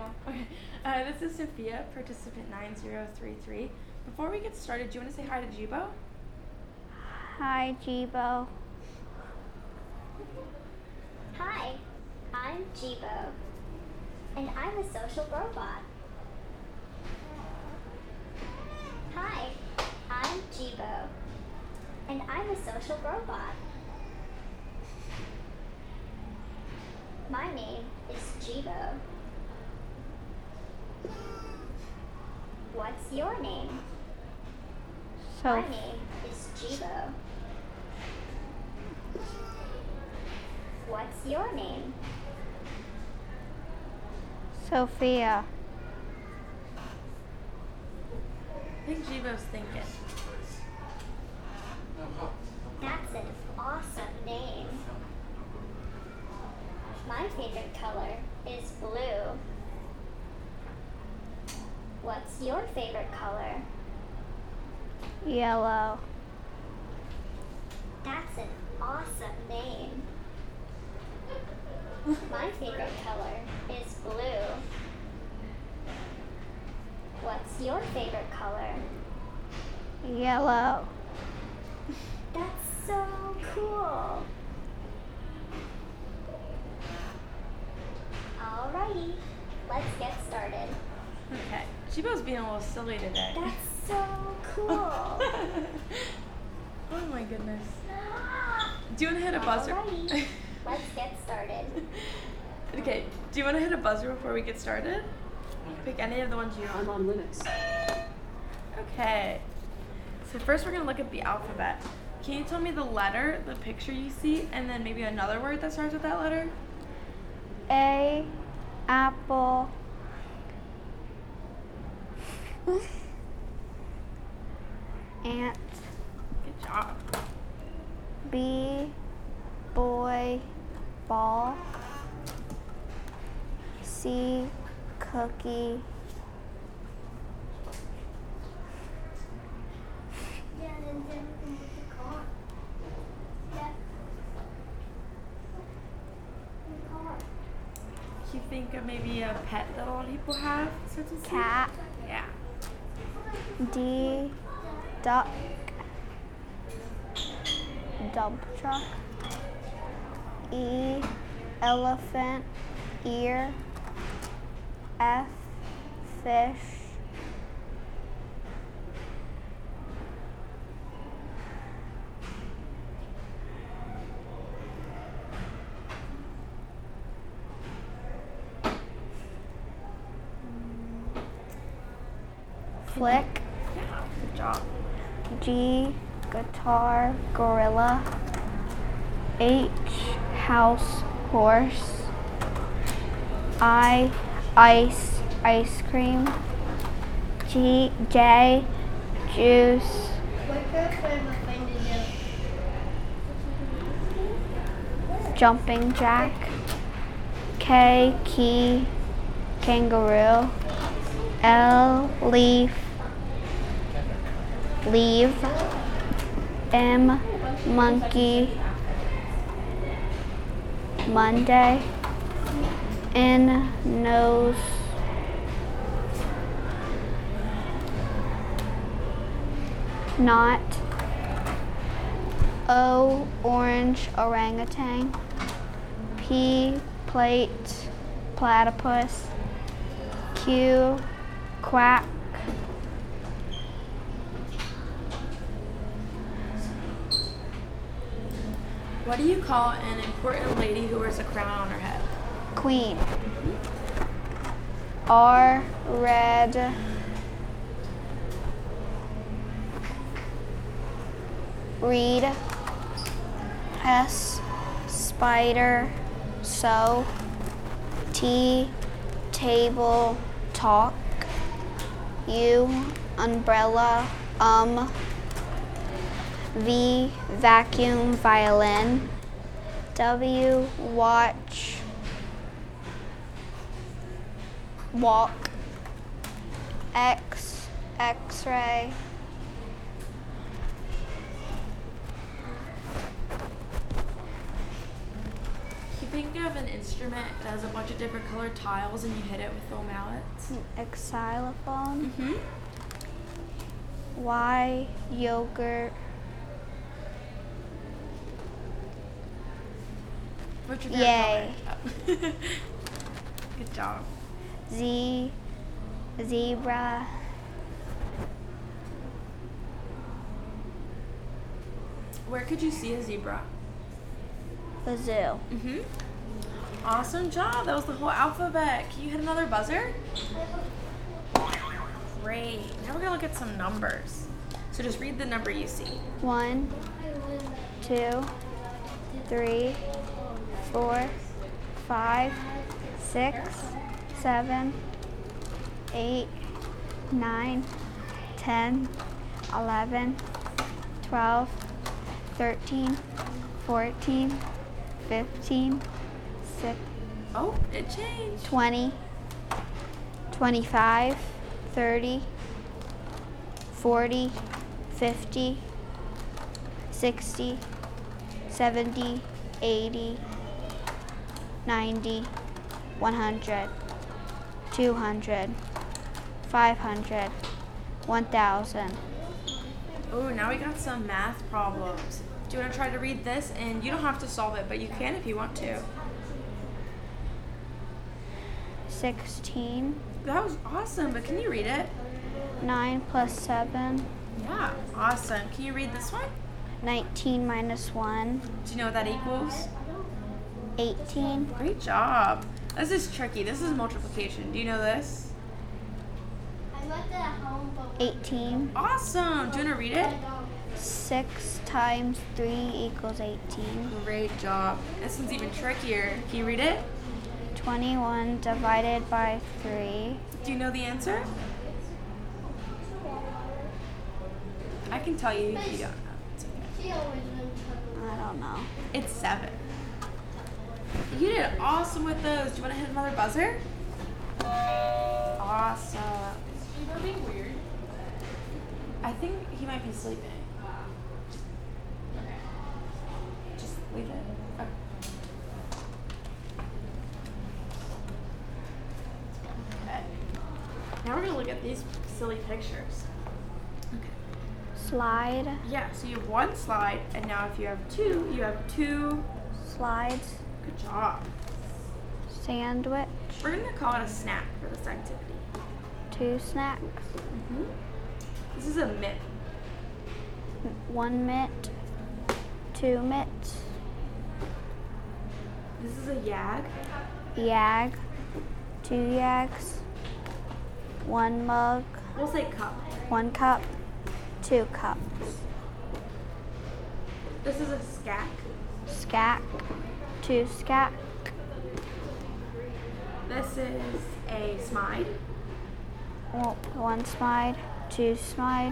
Okay. This is Sophia, participant 9033. Before we get started, do you want to say hi to Jibo? Hi, Jibo. Hi, I'm Jibo, and I'm a social robot. Hi, I'm Jibo, and I'm a social robot. My name is Jibo. What's your name? My name is Jibo. What's your name? Sophia. I think Jibo's thinking. That's an awesome name. My favorite color is blue. What's your favorite color? Yellow. That's an awesome name. My favorite color is blue. What's your favorite color? Yellow. That's so cool. Alrighty, let's get started. Okay. Jibo's being a little silly today. That's so cool. Oh my goodness. Do you want to hit a buzzer? Alrighty, let's get started. Okay. Do you want to hit a buzzer before we get started? Pick any of the ones you want. I'm on Linux. Okay. So first we're going to look at the alphabet. Can you tell me the letter, the picture you see, and then maybe another word that starts with that letter? A. Apple. Ant. Good job. B. Boy. Ball. C. Cookie. Do you think of maybe a pet that a lot of people have? Starts with C? Cat. Yeah. D. Duck. Dump truck. E. Elephant. Ear. F. Fish. Flick. Yeah. Good job. G. Guitar. Gorilla. H. House. Horse. I. Ice. Ice cream. J. Juice. Jumping jack. K. Key. Kangaroo. L. Leaf. Leave. M. Monkey. Monday. N. Nose. Not. O. Orange. Orangutan. P. Plate. Platypus. Q. Quack. What do you call an important lady who wears a crown on her head? Queen. R. Red. Read. S. Spider. So. T. Table. Talk. U. Umbrella. V. Vacuum. Violin. W. Watch. Walk. X. X-ray. You think you have an instrument that has a bunch of different colored tiles and you hit it with little mallets? A xylophone. Mm-hmm. Y, yogurt. What's your favorite Yay. color? Good job. Z, zebra. Where could you see a zebra? The zoo. Mm-hmm. Awesome job. That was the whole alphabet. Can you hit another buzzer? Great. Now we're going to look at some numbers. So just read the number you see. 1, 2, 3, 4, 5, 6, 7, 8, 9, 10, 11, 12, 13, 14, 15, 16, Oh, it changed. 20, 25, 30, 40, 50, 60, 70, 80, 90, 100, 200, 500, 1000. Oh, now we got some math problems. Do you want to try to read this? And you don't have to solve it, but you can if you want to. 16, That was awesome, but can you read it? 9 plus 7, Yeah, awesome. Can you read this one? 19 minus 1, Do you know what that equals? 18, Great job. This is tricky. This is multiplication. Do you know this? I left it at home, but 18. Awesome. Do you want to read it? 6 times 3 equals 18. Great job. This one's even trickier. Can you read it? 21 divided by 3. Do you know the answer? I can tell you if you don't know. It's okay. she always knows. I don't know. It's 7. You did awesome with those. Do you want to hit another buzzer? Awesome. Is he being weird? I think he might be sleeping. Just leave it. Okay. Okay. Now we're going to look at these silly pictures. Okay. Slide, Yeah, so you have one slide, and now if you have two, you have two. slides, Good job. sandwich, We're going to call it a snack for this activity. 2 snacks, This is a mitt. 1 mitt, 2 mitts, This is a yag. yag, 2 yags, 1 mug, We'll say cup. 1 cup, 2 cups, This is a skack. skack, 2 skack, This is a smide. 1 smide, 2 smide,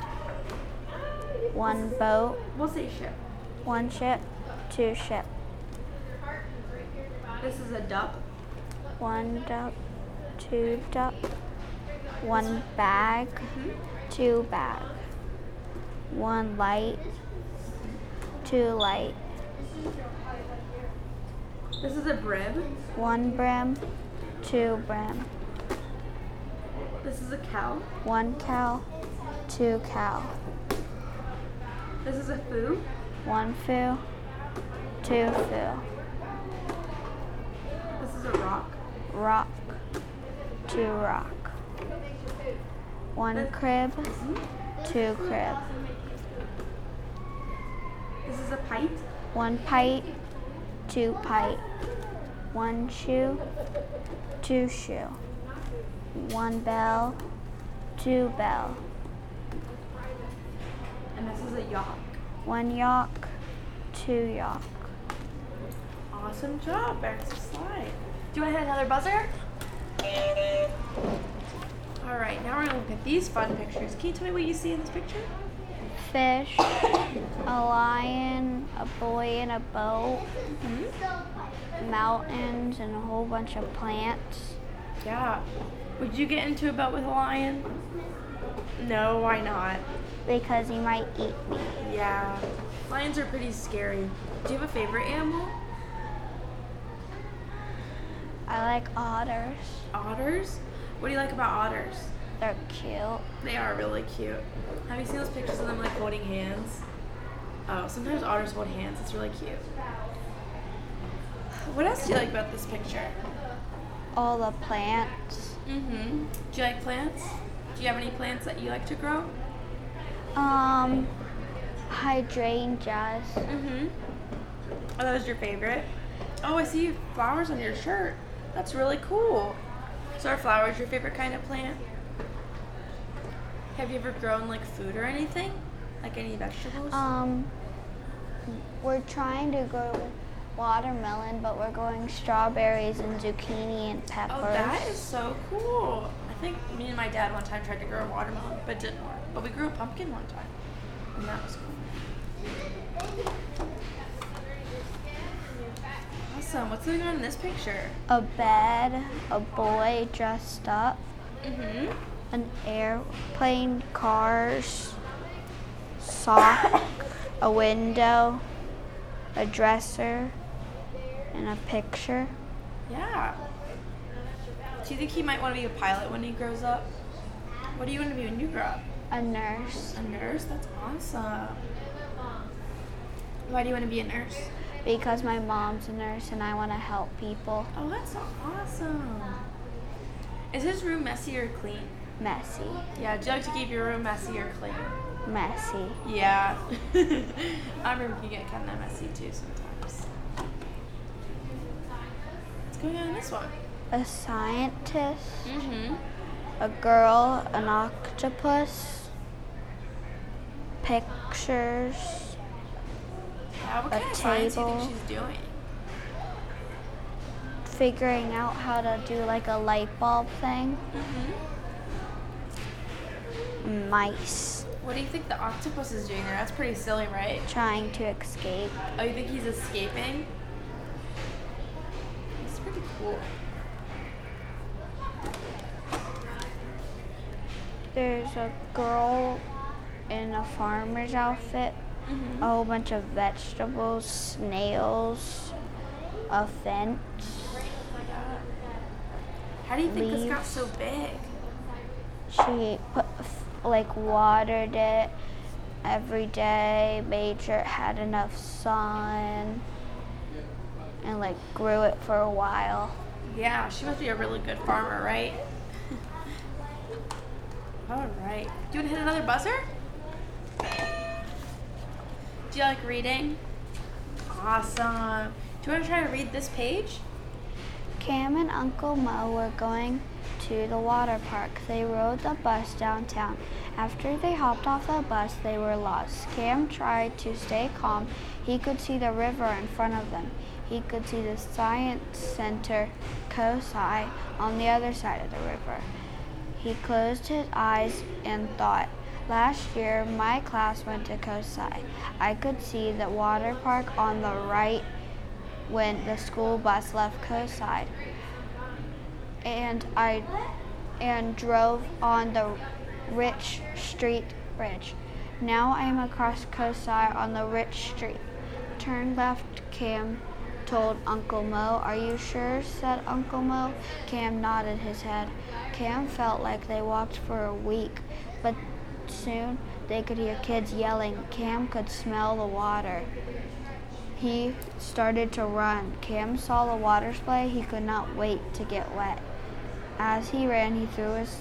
1 boat, We'll say ship. 1 ship, 2 ship, This is a duck. 1 duck, 2 duck, 1 bag, 2 bag, 1 light, 2 light, This is a brim. 1 brim, 2 brim, This is a cow. 1 cow, 2 cow, This is a foo. 1 foo, 2 foo, This is a rock. rock, 2 rock, 1 crib, 2 crib, This is a pipe. 1 pipe, 2 pipe, 1 shoe, 2 shoe, 1 bell, 2 bell, And this is a yacht. 1 yoke, 2 yoke. Awesome job. Back to slide. Do you want to hit another buzzer? All right, now we're going to look at these fun pictures. Can you tell me what you see in this picture? Fish, a lion, a boy in a boat, mountains, and a whole bunch of plants. Yeah. Would you get into a boat with a lion? No, why not? Because he might eat me. Yeah. Lions are pretty scary. Do you have a favorite animal? I like otters. Otters? What do you like about otters? They're cute. They are really cute. Have you seen those pictures of them like holding hands? Oh, sometimes otters hold hands. It's really cute. What else do you like about this picture? All the plants. Mm-hmm. Do you like plants? Do you have any plants that you like to grow? Hydrangeas. Mm-hmm. Oh, that was your favorite? Oh, I see flowers on your shirt. That's really cool. So are flowers your favorite kind of plant? Have you ever grown like food or anything? Like any vegetables? We're trying to grow watermelon, but we're growing strawberries and zucchini and peppers. Oh, that is so cool. I think me and my dad one time tried to grow a watermelon, but it didn't work. But we grew a pumpkin one time, and that was cool. Awesome. What's going on in this picture? A bed, a boy dressed up, Mm-hmm. an airplane, cars, sock, a window, a dresser, and a picture. Yeah. Do you think he might want to be a pilot when he grows up? What do you want to be when you grow up? A nurse, A nurse? That's awesome. Why do you want to be a nurse? because my mom's a nurse and I want to help people. Oh, that's so awesome. Is his room messy or clean? Messy, Yeah, do you like to keep your room messy or clean? messy. Yeah. Our room can get kind of messy too sometimes. What's going on in this one? A scientist, Mm-hmm. a girl, an octopus, pictures, Yeah, what A kind of science do you table. think she's doing? figuring out how to do like a light bulb thing, Mm-hmm. mice, What do you think the octopus is doing there? That's pretty silly, right? trying to escape. Oh, you think he's escaping? That's pretty cool. There's a girl in a farmer's outfit, Mm-hmm. a whole bunch of vegetables, snails, a fence. How do you think this got Leaves. so big? She watered it every day, made sure it had enough sun, and like grew it for a while. Yeah, she must be a really good farmer, right? All right. Do you want to hit another buzzer? Do you like reading? Awesome. Do you want to try to read this page? Cam and Uncle Mo were going to the water park. They rode the bus downtown. After they hopped off the bus, they were lost. Cam tried to stay calm. He could see the river in front of them. He could see the science center, COSI, on the other side of the river. He closed his eyes and thought, last year, my class went to COSI. I could see the water park on the right when the school bus left COSI. And drove on the Rich Street Bridge. Now I am across COSI on the Rich Street. Turn left, Cam told Uncle Mo. Are you sure? Said Uncle Mo. Cam nodded his head. Cam felt like they walked for a week, but soon they could hear kids yelling. Cam could smell the water. He started to run. Cam saw the water spray. He could not wait to get wet. As he ran, he threw his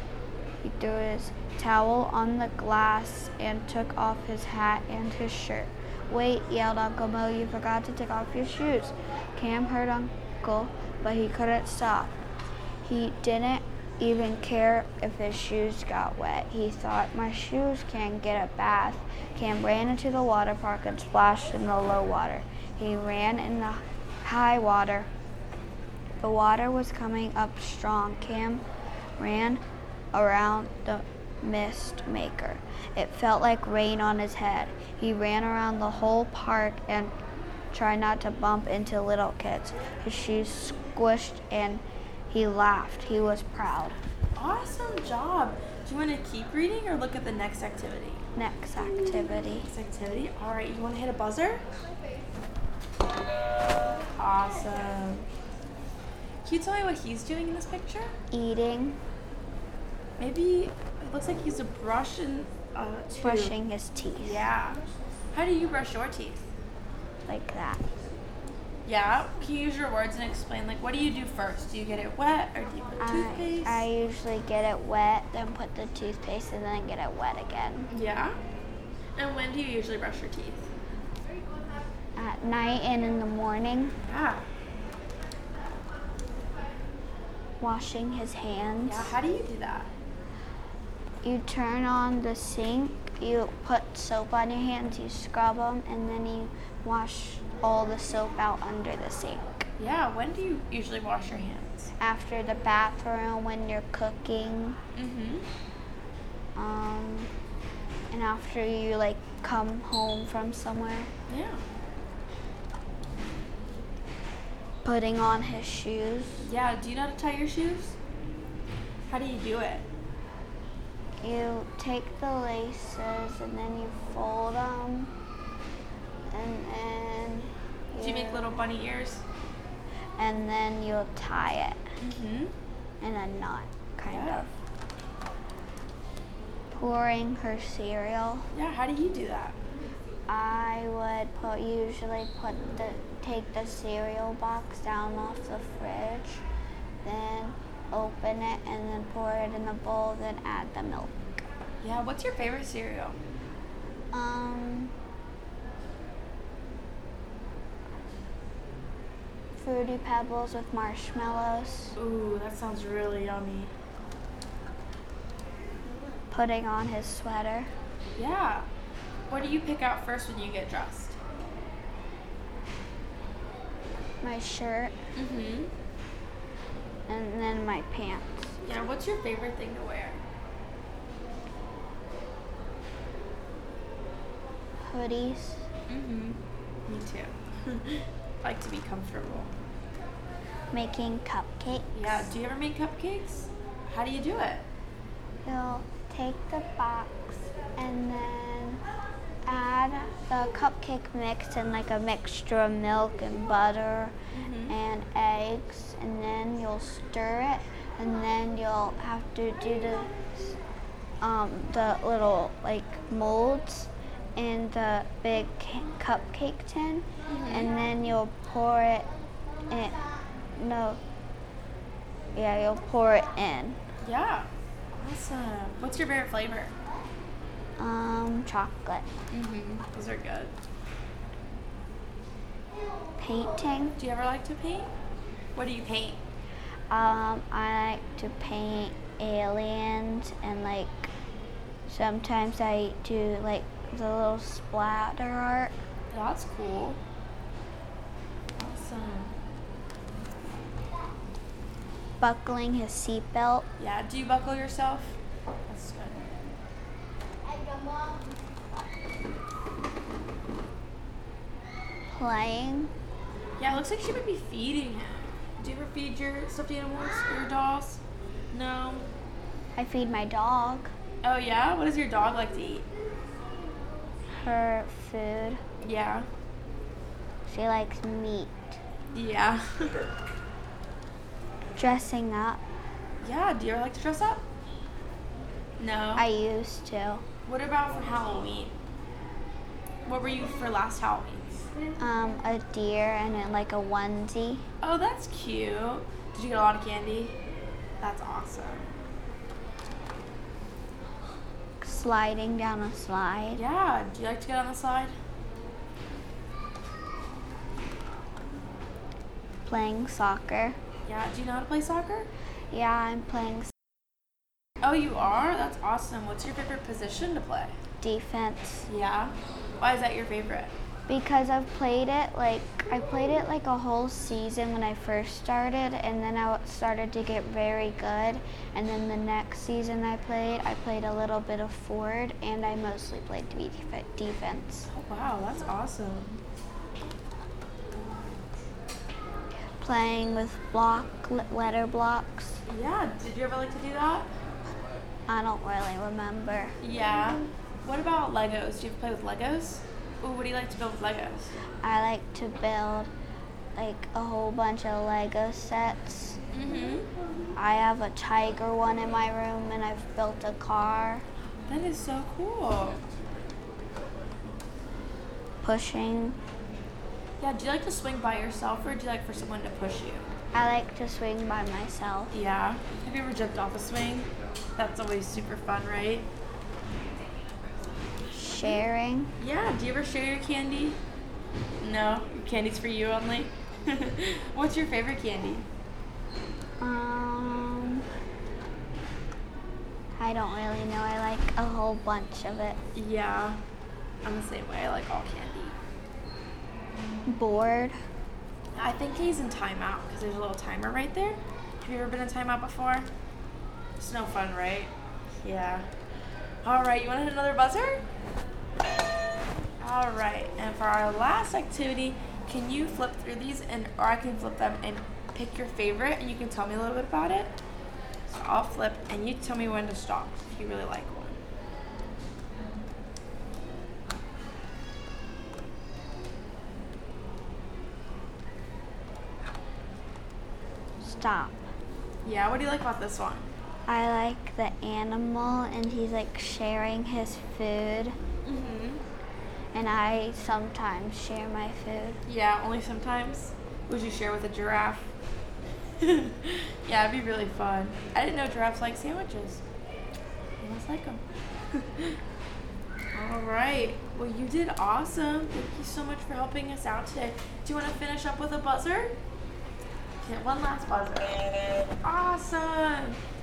towel on the glass and took off his hat and his shirt. Wait, yelled Uncle Mo, you forgot to take off your shoes. Cam heard Uncle, but he couldn't stop. He didn't even care if his shoes got wet. He thought, my shoes can't get a bath. Cam ran into the water park and splashed in the low water. He ran in the high water. The water was coming up strong. Cam ran around the mist maker. It felt like rain on his head. He ran around the whole park and tried not to bump into little kids. His shoes squished and he laughed. He was proud. Awesome job. Do you want to keep reading or look at the next activity? Next activity. Next activity. All right, you want to hit a buzzer? Awesome. Can you tell me what he's doing in this picture? Eating, Maybe it looks like he's a brush and tube. brushing his teeth. Yeah. How do you brush your teeth? Like that. Yeah. Can you use your words and explain, like, what do you do first? Do you get it wet or do you put toothpaste? I usually get it wet, then put the toothpaste, and then get it wet again. Yeah. And when do you usually brush your teeth? At night and in the morning, Yeah. washing his hands. Yeah. How do you do that? You turn on the sink, you put soap on your hands, you scrub them, and then you wash all the soap out under the sink. Yeah. When do you usually wash your hands? After the bathroom, when you're cooking, Mm-hmm. and after you like come home from somewhere, Yeah. putting on his shoes. Yeah. Do you know how to tie your shoes? How do you do it? You take the laces and then you fold them, and then Do you make little bunny ears? and then you'll tie it Mm-hmm. in a knot, kind Yeah. of. Pouring her cereal. Yeah. How do you do that? I would usually take the cereal box down off the fridge, then open it and then pour it in the bowl, then add the milk. Yeah. What's your favorite cereal? Fruity Pebbles with marshmallows. Ooh, that sounds really yummy. Putting on his sweater. Yeah. What do you pick out first when you get dressed? My shirt, Mm-hmm. and then my pants. Yeah. What's your favorite thing to wear? Hoodies. Mm-hmm. Me too. I like to be comfortable. Making cupcakes. Yeah. Do you ever make cupcakes? How do you do it? You'll take the box and then add the cupcake mix and like a mixture of milk and butter and eggs, and then you'll stir it, and then you'll have to do the little like molds in the big cupcake tin, and then you'll pour it in. You'll pour it in. Yeah. Awesome. What's your favorite flavor? Chocolate. Mm-hmm. Those are good. Painting. Do you ever like to paint? What do you paint? I like to paint aliens, and like sometimes I do like the little splatter art. That's cool. Awesome. Buckling his seatbelt. Yeah. Do you buckle yourself? That's good. Playing. Yeah, it looks like she might be feeding him. Do you ever feed your stuffed animals or your dolls? No. I feed my dog Oh yeah? What does your dog like to eat? her food. Yeah. She likes meat. Yeah. Dressing up. Yeah, do you ever like to dress up? No. I used to. What about for Halloween? What were you for last Halloween? A deer and then like a onesie. Oh, that's cute. Did you get a lot of candy? That's awesome. Sliding down a slide. Yeah, do you like to get on the slide? Playing soccer. Yeah, do you know how to play soccer? Yeah, I'm playing Oh, you are? That's awesome. What's your favorite position to play? defense. Yeah. Why is that your favorite? Because I played it like a whole season when I first started, and then I started to get very good. And then the next season I played a little bit of forward, and I mostly played defense. Oh, wow, that's awesome. Playing with letter blocks. Yeah, did you ever like to do that? I don't really remember. Yeah. What about Legos? Do you ever play with Legos? Ooh, what do you like to build with Legos? I like to build like a whole bunch of Lego sets. Mhm. I have a tiger one in my room, and I've built a car. That is so cool. Pushing. Yeah, do you like to swing by yourself or do you like for someone to push you? I like to swing by myself. Yeah. Have you ever jumped off a swing? That's always super fun, right? Sharing. Yeah, do you ever share your candy? No, your candy's for you only? What's your favorite candy? I don't really know. I like a whole bunch of it. Yeah, I'm the same way. I like all candy. Bored. I think he's in timeout because there's a little timer right there. Have you ever been in timeout before? It's no fun, right? Yeah. All right, you want to hit another buzzer? All right, and for our last activity, can you flip through these, or I can flip them and pick your favorite, and you can tell me a little bit about it? So I'll flip, and you tell me when to stop if you really like one. Stop. Yeah, what do you like about this one? I like the animal, and he's like sharing his food, Mm-hmm. and I sometimes share my food. Yeah, only sometimes. Would you share with a giraffe? Yeah, it'd be really fun. I didn't know giraffes like sandwiches. You must like them. All right. Well, you did awesome. Thank you so much for helping us out today. Do you want to finish up with a buzzer? Okay, one last buzzer. Awesome.